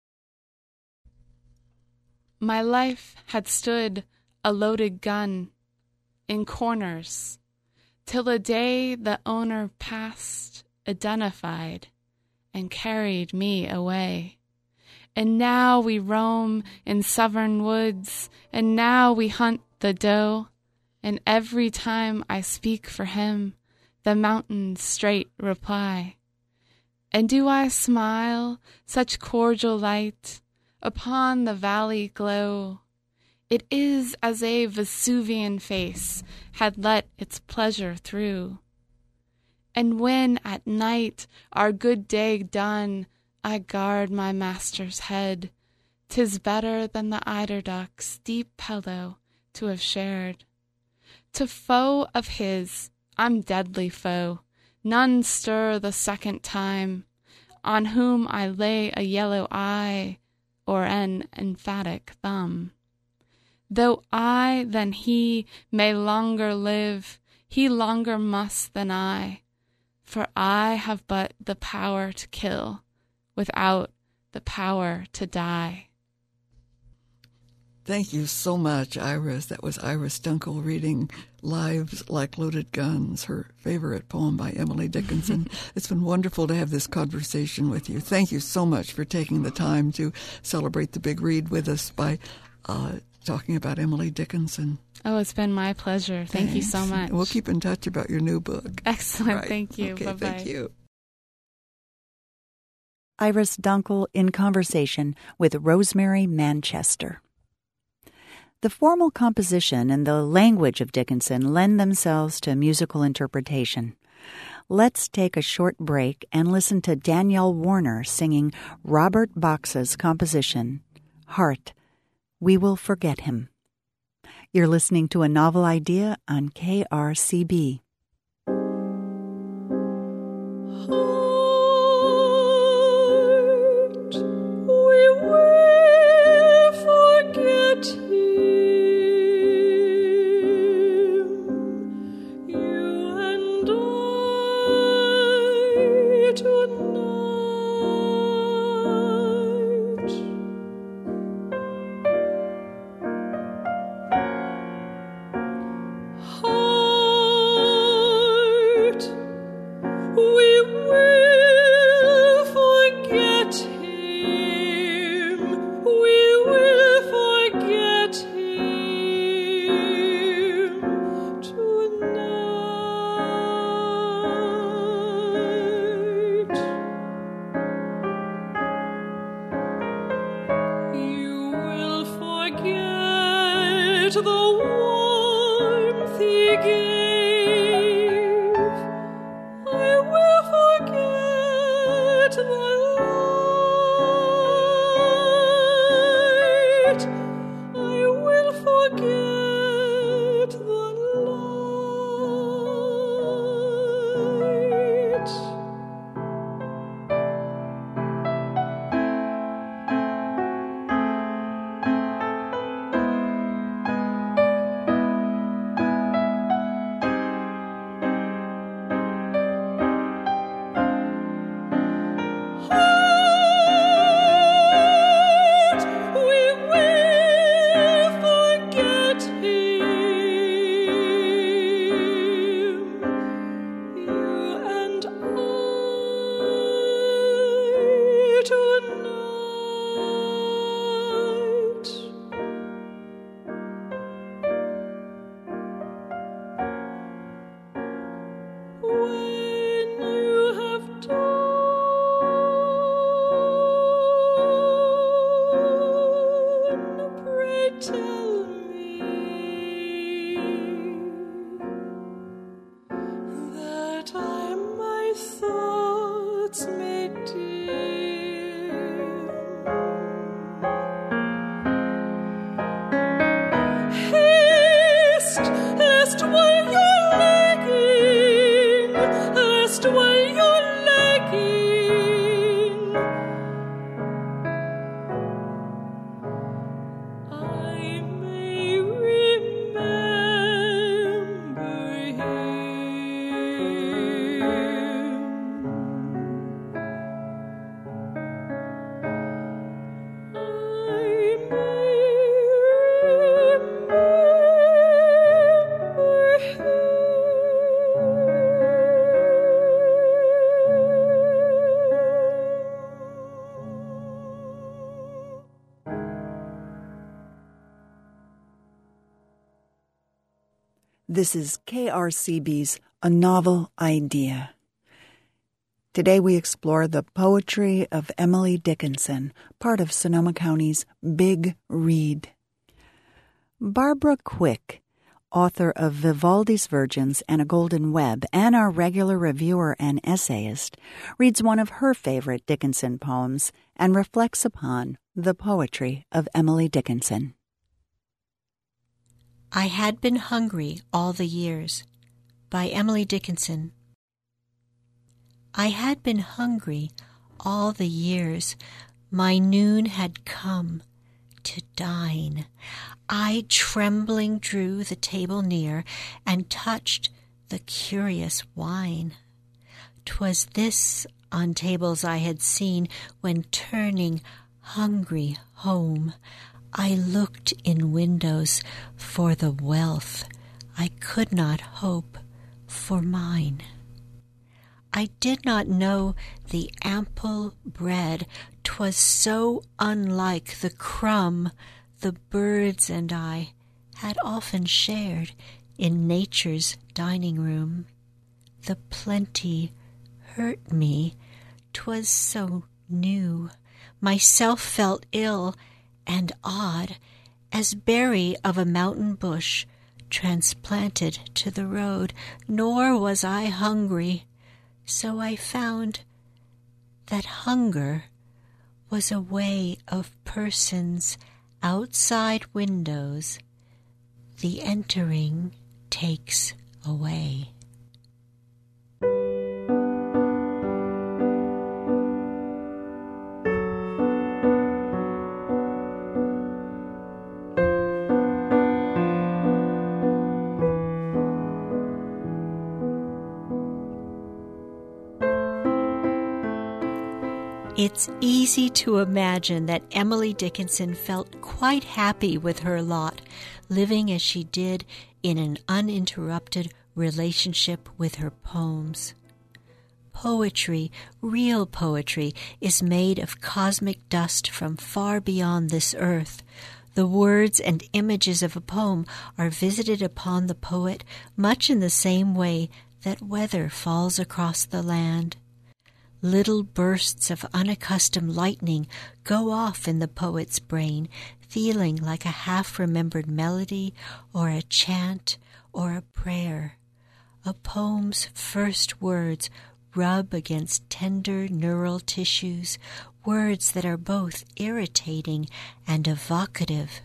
My life had stood a loaded gun in corners, till a day the owner passed, identified, and carried me away. And now we roam in southern woods, and now we hunt the doe, and every time I speak for him, the mountains straight reply. And do I smile such cordial light upon the valley glow? It is as a Vesuvian face had let its pleasure through. And when at night our good day done, I guard my master's head, 'tis better than the eiderduck's deep pillow to have shared. To foe of his, I'm deadly foe, none stir the second time, on whom I lay a yellow eye, or an emphatic thumb. Though I than he may longer live, he longer must than I, for I have but the power to kill, without the power to die. Thank you so much, Iris. That was Iris Dunkel reading Lives Like Loaded Guns, her favorite poem by Emily Dickinson. It's been wonderful to have this conversation with you. Thank you so much for taking the time to celebrate the big read with us by uh, talking about Emily Dickinson. Oh, it's been my pleasure. Thank Thanks. you so much. We'll keep in touch about your new book. Excellent. Right. Thank you. Okay, Bye-bye. Thank you. Iris Dunkel in conversation with Rosemary Manchester. The formal composition and the language of Dickinson lend themselves to musical interpretation. Let's take a short break and listen to Danielle Warner singing Robert Box's composition, Heart, We Will Forget Him. You're listening to A Novel Idea on K R C B. This is K R C B's A Novel Idea. Today we explore the poetry of Emily Dickinson, part of Sonoma County's Big Read. Barbara Quick, author of Vivaldi's Virgins and A Golden Web, and our regular reviewer and essayist, reads one of her favorite Dickinson poems and reflects upon the poetry of Emily Dickinson. I Had Been Hungry All the Years, by Emily Dickinson. I had been hungry all the years, My noon had come to dine. I trembling drew the table near and touched the curious wine. 'Twas this on tables I had seen when turning hungry home. I looked in windows for the wealth I could not hope for mine. I did not know the ample bread, 'twas so unlike the crumb the birds and I had often shared in nature's dining room. The plenty hurt me, 'twas so new. Myself felt ill and odd, as berry of a mountain bush transplanted to the road, nor was I hungry. So I found that hunger was a way of persons outside windows the entering takes away. It's easy to imagine that Emily Dickinson felt quite happy with her lot, living as she did in an uninterrupted relationship with her poems. Poetry, real poetry, is made of cosmic dust from far beyond this earth. The words and images of a poem are visited upon the poet much in the same way that weather falls across the land. Little bursts of unaccustomed lightning go off in the poet's brain, feeling like a half-remembered melody or a chant or a prayer. A poem's first words rub against tender neural tissues, words that are both irritating and evocative.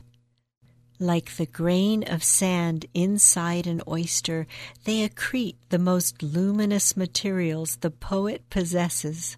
Like the grain of sand inside an oyster, they accrete the most luminous materials the poet possesses.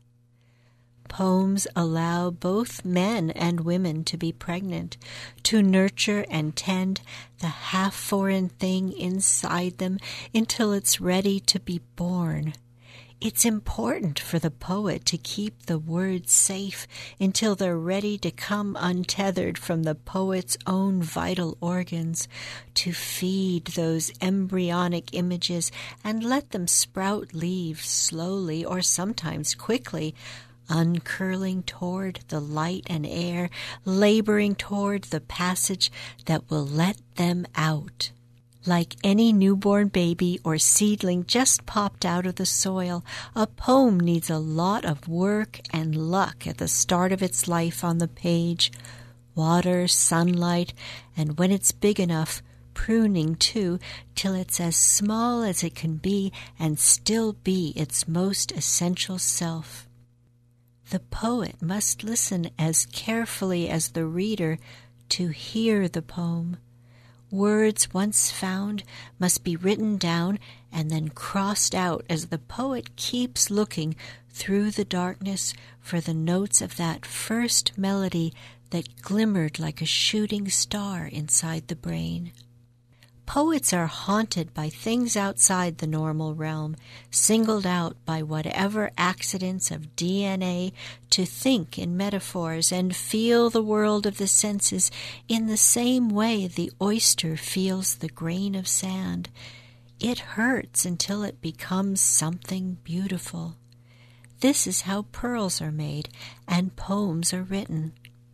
Poems allow both men and women to be pregnant, to nurture and tend the half-foreign thing inside them until it's ready to be born. It's important for the poet to keep the words safe until they're ready to come untethered from the poet's own vital organs, to feed those embryonic images and let them sprout leaves slowly or sometimes quickly, uncurling toward the light and air, laboring toward the passage that will let them out. Like any newborn baby or seedling just popped out of the soil, a poem needs a lot of work and luck at the start of its life on the page. Water, sunlight, and when it's big enough, pruning too, till it's as small as it can be and still be its most essential self. The poet must listen as carefully as the reader to hear the poem. Words once found must be written down and then crossed out as the poet keeps looking through the darkness for the notes of that first melody that glimmered like a shooting star inside the brain. Poets are haunted by things outside the normal realm, singled out by whatever accidents of D N A to think in metaphors and feel the world of the senses in the same way the oyster feels the grain of sand. It hurts until it becomes something beautiful. This is how pearls are made and poems are written.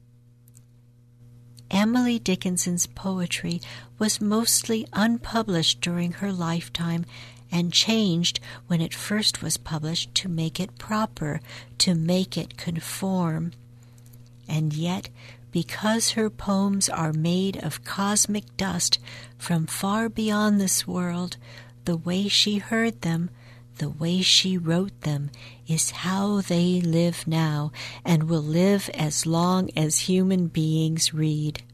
Emily Dickinson's poetry was mostly unpublished during her lifetime and changed when it first was published to make it proper, to make it conform. And yet, because her poems are made of cosmic dust from far beyond this world, the way she heard them, the way she wrote them, is how they live now and will live as long as human beings read.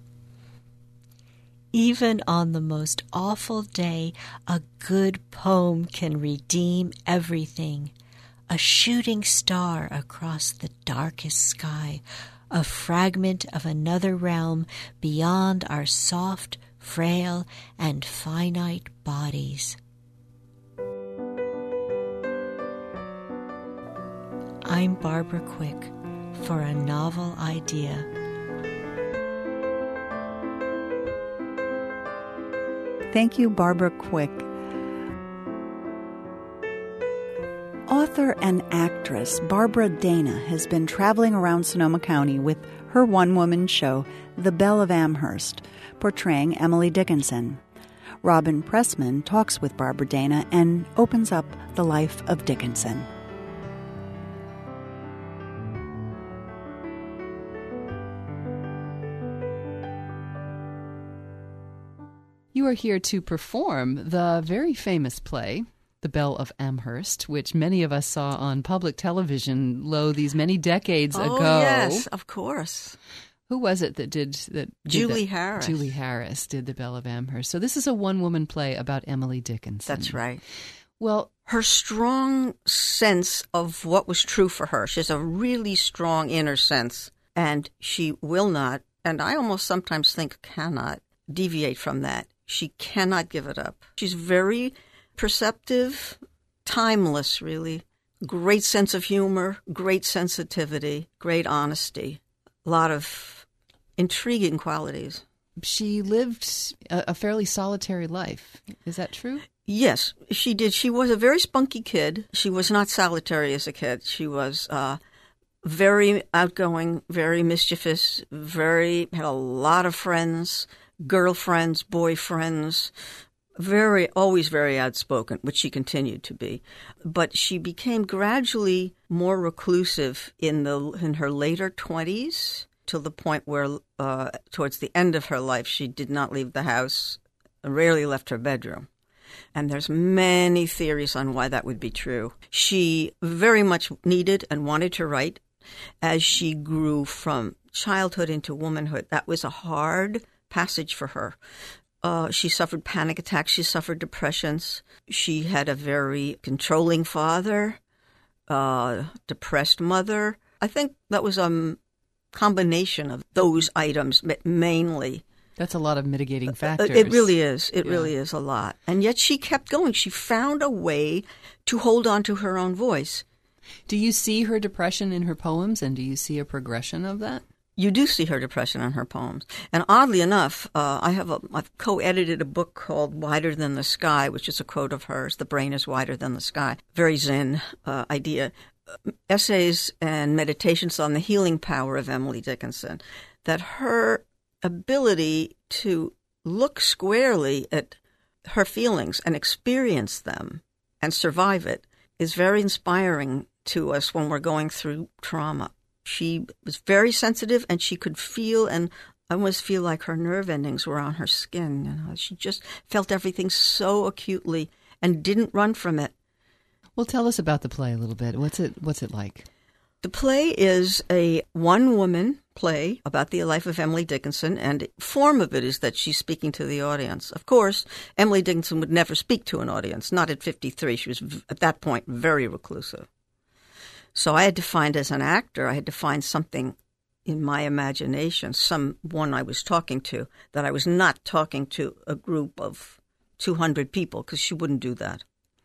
Even on the most awful day, a good poem can redeem everything. A shooting star across the darkest sky, a fragment of another realm beyond our soft, frail, and finite bodies. I'm Barbara Quick for A Novel Idea. Thank you, Barbara Quick. Author and actress Barbara Dana has been traveling around Sonoma County with her one-woman show, The Belle of Amherst, portraying Emily Dickinson. Robin Pressman talks with Barbara Dana and opens up the life of Dickinson. You are here to perform the very famous play, The Belle of Amherst, which many of us saw on public television, lo, these many decades oh, ago. Oh, yes, of course. Who was it that did that? Julie did Harris. Julie Harris did The Belle of Amherst. So this is a one-woman play about Emily Dickinson. That's right. Well, her strong sense of what was true for her. She has a really strong inner sense, and she will not, and I almost sometimes think cannot, deviate from that. She cannot give it up. She's very perceptive, timeless, really. Great sense of humor, great sensitivity, great honesty. A lot of intriguing qualities. She lived a, a fairly solitary life. Is that true? Yes, she did. She was a very spunky kid. She was not solitary as a kid. She was uh, very outgoing, very mischievous, very had a lot of friends, girlfriends, boyfriends, very, always very outspoken, which she continued to be. But she became gradually more reclusive in the in her later twenties, to the point where uh, towards the end of her life, she did not leave the house, rarely left her bedroom. And there's many theories on why that would be true. She very much needed and wanted to write. As she grew from childhood into womanhood, that was a hard passage for her. Uh, she suffered panic attacks. She suffered depressions. She had a very controlling father, uh, depressed mother. I think that was a combination of those items, mainly. That's a lot of mitigating factors. It really is. It yeah. really is a lot. And yet she kept going. She found a way to hold on to her own voice. Do you see her depression in her poems, and do you see a progression of that? You do see her depression in her poems. And oddly enough, uh, I have a, I've co-edited a book called Wider Than the Sky, which is a quote of hers, "The brain is wider than the sky." Very Zen uh, idea. Essays and meditations on the healing power of Emily Dickinson, that her ability to look squarely at her feelings and experience them and survive it is very inspiring to us when we're going through trauma. She was very sensitive, and she could feel, and I almost feel like her nerve endings were on her skin. You know, she just felt everything so acutely and didn't run from it. Well, tell us about the play a little bit. What's it What's it like? The play is a one-woman play about the life of Emily Dickinson, and the form of it is that she's speaking to the audience. Of course, Emily Dickinson would never speak to an audience, not at fifty-three. She was, at that point, very reclusive. So I had to find, as an actor, I had to find something in my imagination, someone I was talking to, that I was not talking to a group of two hundred people, because she wouldn't do that.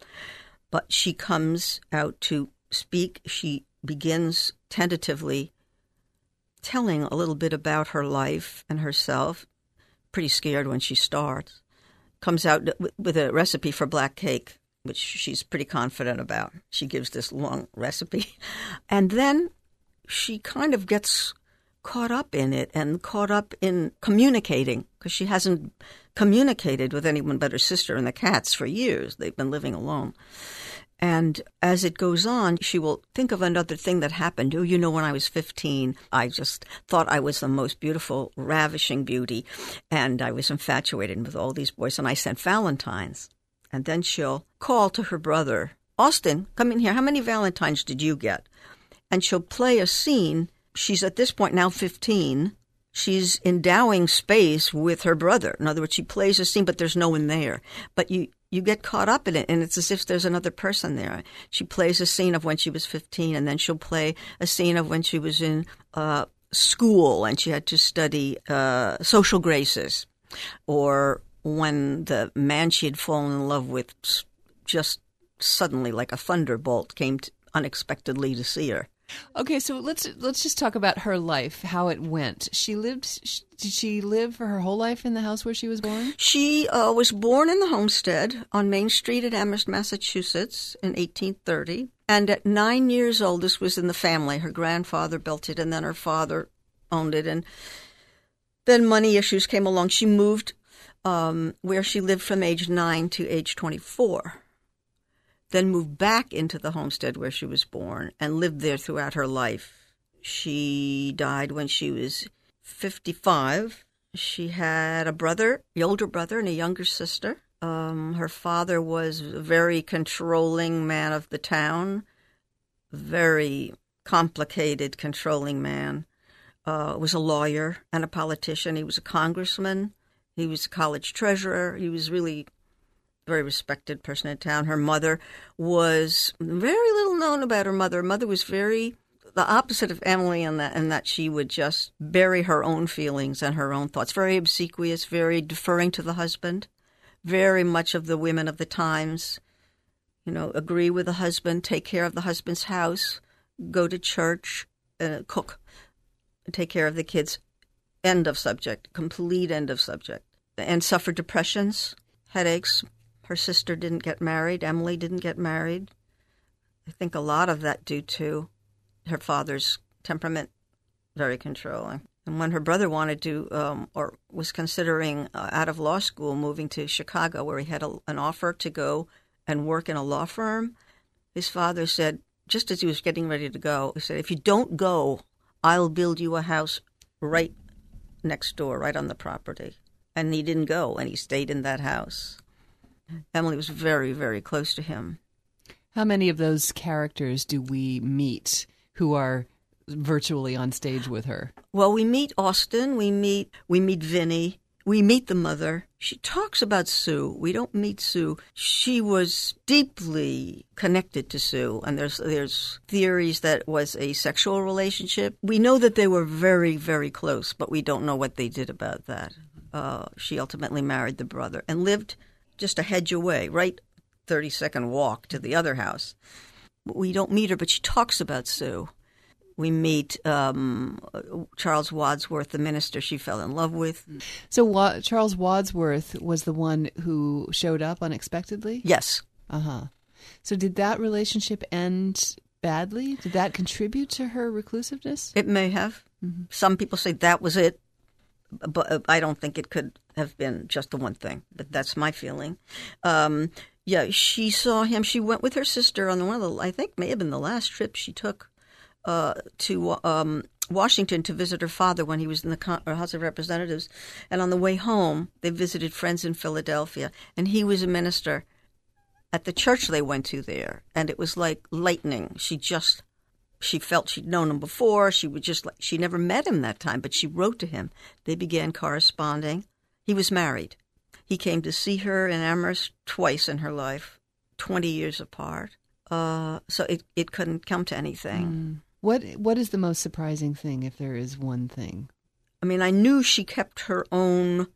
But she comes out to speak. She begins tentatively telling a little bit about her life and herself. Pretty scared when she starts. Comes out with a recipe for black cake, which she's pretty confident about. She gives this long recipe. And then she kind of gets caught up in it and caught up in communicating, because she hasn't communicated with anyone but her sister and the cats for years. They've been living alone. And as it goes on, she will think of another thing that happened. Oh, you know, when I was fifteen, I just thought I was the most beautiful, ravishing beauty, and I was infatuated with all these boys, and I sent Valentines. And then she'll call to her brother, "Austin, come in here. How many Valentines did you get?" And she'll play a scene. She's at this point now fifteen. She's endowing space with her brother. In other words, she plays a scene, but there's no one there. But you, you get caught up in it, and it's as if there's another person there. She plays a scene of when she was fifteen, and then she'll play a scene of when she was in uh, school and she had to study uh, social graces, or when the man she had fallen in love with just suddenly, like a thunderbolt, came to, unexpectedly to see her. Okay, so let's let's just talk about her life, how it went. She lived. Sh- did she live for her whole life in the house where she was born? She uh, was born in the homestead on Main Street at Amherst, Massachusetts, in eighteen thirty. And at nine years old, this was in the family. Her grandfather built it, and then her father owned it. And then money issues came along. She moved um, where she lived from age nine to age twenty-four. Then moved back into the homestead where she was born and lived there throughout her life. She died when she was fifty-five. She had a brother, the older brother, and a younger sister. Um, her father was a very controlling man of the town, very complicated, controlling man. Uh, was a lawyer and a politician. He was a congressman. He was a college treasurer. He was really very respected person in town. Her mother was very little known about her mother. Her mother was very the opposite of Emily in that, in that she would just bury her own feelings and her own thoughts. Very obsequious, very deferring to the husband. Very much of the women of the times, you know, agree with the husband, take care of the husband's house, go to church, uh, cook, take care of the kids. End of subject. Complete end of subject. And suffered depressions, headaches. Her sister didn't get married. Emily didn't get married. I think a lot of that due to her father's temperament, very controlling. And when her brother wanted to, um, or was considering uh, out of law school, moving to Chicago, where he had a, an offer to go and work in a law firm, his father said, just as he was getting ready to go, he said, if you don't go, I'll build you a house right next door, right on the property. And he didn't go, and he stayed in that house. Emily was very, very close to him. How many of those characters do we meet who are virtually on stage with her? Well, we meet Austin, we meet we meet Vinny, we meet the mother. She talks about Sue. We don't meet Sue. She was deeply connected to Sue, and there's there's theories that it was a sexual relationship. We know that they were very, very close, but we don't know what they did about that. Uh, she ultimately married the brother and lived just a hedge away, right thirty-second walk to the other house. We don't meet her, but she talks about Sue. We meet um, Charles Wadsworth, the minister she fell in love with. So Wa- Charles Wadsworth was the one who showed up unexpectedly? Yes. Uh-huh. So did that relationship end badly? Did that contribute to her reclusiveness? It may have. Mm-hmm. Some people say that was it, but I don't think it could have been just the one thing. But that's my feeling. Um, yeah, she saw him. She went with her sister on one of the, I think may have been the last trip she took uh, to um, Washington to visit her father when he was in the Con- House of Representatives. And on the way home, they visited friends in Philadelphia. And he was a minister at the church they went to there. And it was like lightning. She just, she felt she'd known him before. She would just, like, she never met him that time, but she wrote to him. They began corresponding. He was married. He came to see her in Amherst twice in her life, twenty years apart. Uh, so it, it couldn't come to anything. Mm. What What is the most surprising thing, if there is one thing? I mean, I knew she kept her own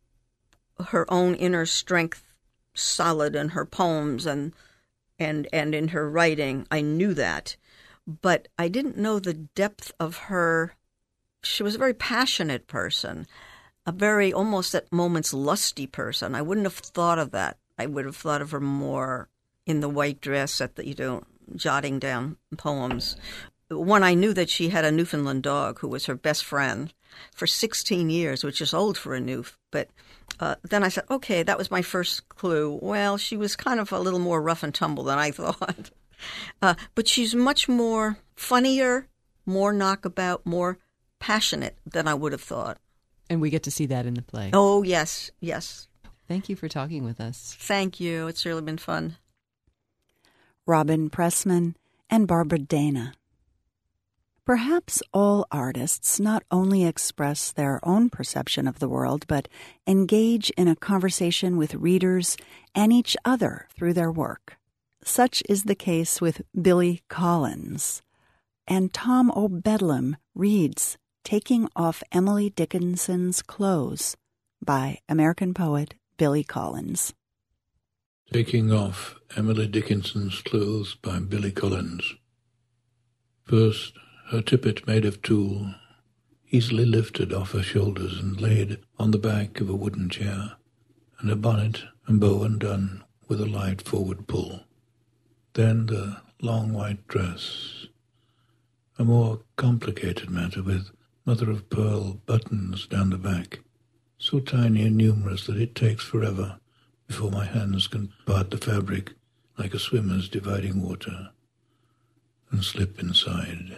her own inner strength solid in her poems and and and in her writing. I knew that, but I didn't know the depth of her. She was a very passionate person. A very, almost at moments, lusty person. I wouldn't have thought of that. I would have thought of her more in the white dress at the, you know, jotting down poems. One, I knew that she had a Newfoundland dog who was her best friend for sixteen years, which is old for a Newf. But uh, then I said, okay, that was my first clue. Well, she was kind of a little more rough and tumble than I thought. uh, but she's much more funnier, more knockabout, more passionate than I would have thought. And we get to see that in the play. Oh, yes, yes. Thank you for talking with us. Thank you. It's really been fun. Robin Pressman and Barbara Dana. Perhaps all artists not only express their own perception of the world, but engage in a conversation with readers and each other through their work. Such is the case with Billy Collins. And Tom O'Bedlam reads Taking Off Emily Dickinson's Clothes by American poet Billy Collins. Taking Off Emily Dickinson's Clothes by Billy Collins. First, her tippet made of tulle, easily lifted off her shoulders and laid on the back of a wooden chair, and her bonnet and bow undone with a light forward pull. Then the long white dress, a more complicated matter with mother-of-pearl buttons down the back, so tiny and numerous that it takes forever before my hands can part the fabric like a swimmer's dividing water and slip inside.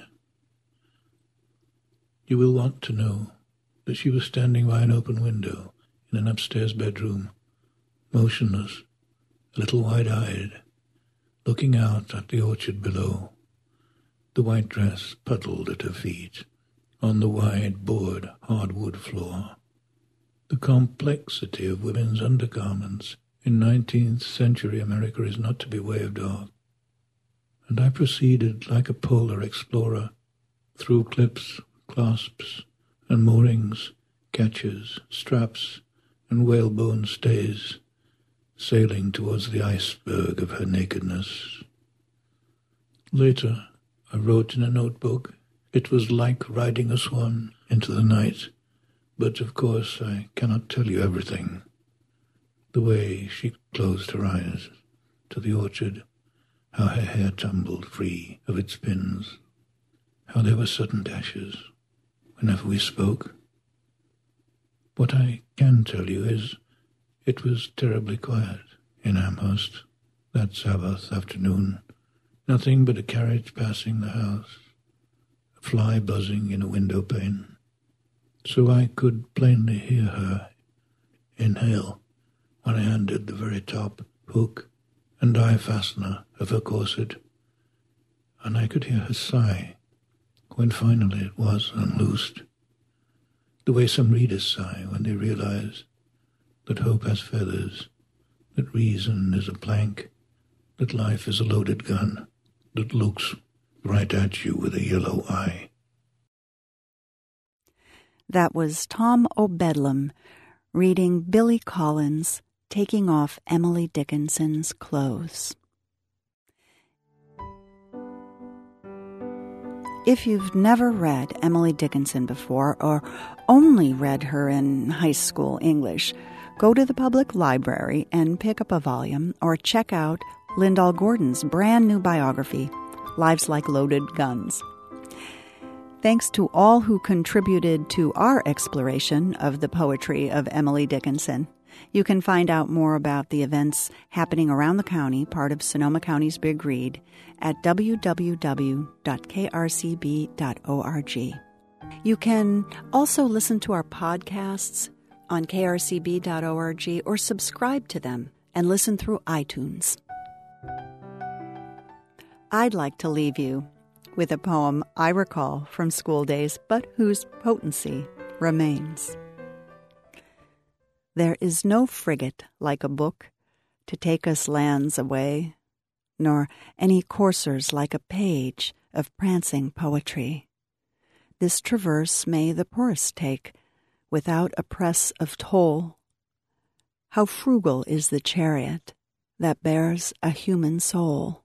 You will want to know that she was standing by an open window in an upstairs bedroom, motionless, a little wide-eyed, looking out at the orchard below, the white dress puddled at her feet on the wide board hardwood floor. The complexity of women's undergarments in nineteenth century America is not to be waved off, and I proceeded like a polar explorer through clips, clasps, and moorings, catches, straps, and whalebone stays, sailing towards the iceberg of her nakedness. Later, I wrote in a notebook, it was like riding a swan into the night, but of course I cannot tell you everything. The way she closed her eyes to the orchard, how her hair tumbled free of its pins, how there were sudden dashes whenever we spoke. What I can tell you is it was terribly quiet in Amherst that Sabbath afternoon, nothing but a carriage passing the house, a fly buzzing in a window pane, so I could plainly hear her inhale when I undid the very top hook and eye fastener of her corset, and I could hear her sigh when finally it was unloosed, the way some readers sigh when they realize that hope has feathers, that reason is a plank, that life is a loaded gun that looks right at you with a yellow eye. That was Tom O'Bedlam reading Billy Collins' Taking Off Emily Dickinson's Clothes. If you've never read Emily Dickinson before, or only read her in high school English, go to the public library and pick up a volume, or check out Lyndall Gordon's brand new biography, Lives Like Loaded Guns. Thanks to all who contributed to our exploration of the poetry of Emily Dickinson. You can find out more about the events happening around the county, part of Sonoma County's Big Read, at w w w dot k r c b dot org. You can also listen to our podcasts on k r c b dot org or subscribe to them and listen through iTunes. I'd like to leave you with a poem I recall from school days, but whose potency remains. There is no frigate like a book to take us lands away, nor any coursers like a page of prancing poetry. This traverse may the poorest take, without a press of toll. How frugal is the chariot that bears a human soul.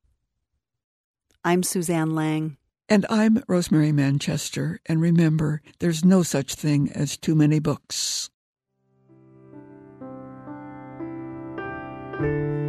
I'm Suzanne Lang. And I'm Rosemary Manchester. And remember, there's no such thing as too many books.